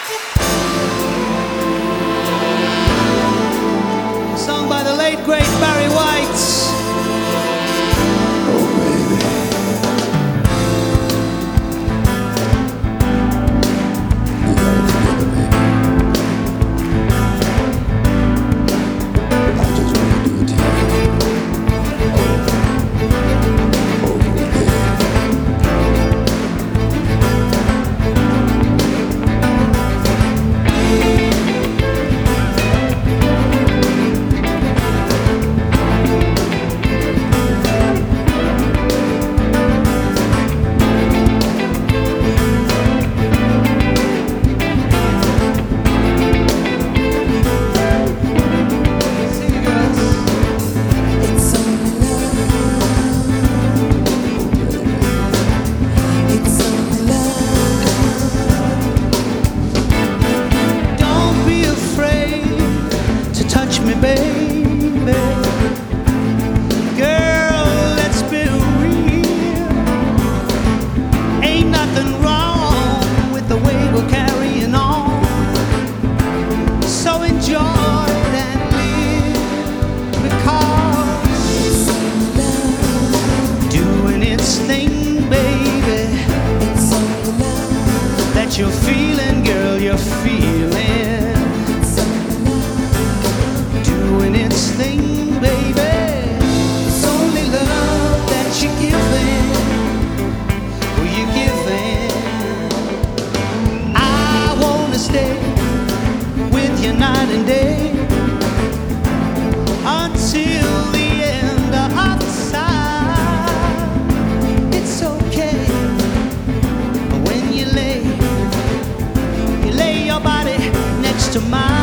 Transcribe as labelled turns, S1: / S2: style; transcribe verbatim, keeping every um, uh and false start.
S1: Sung by the late great Barry White. Baby, girl, let's be real. Ain't nothing wrong with the way we're carrying on. So enjoy it and live, because doing its thing, baby. That you're feeling, girl, you're feeling. Doing its thing, baby. It's only love that you're giving. Oh, you're giving. I wanna stay with you night and day until the end of time. It's okay when you lay, you lay your body next to mine.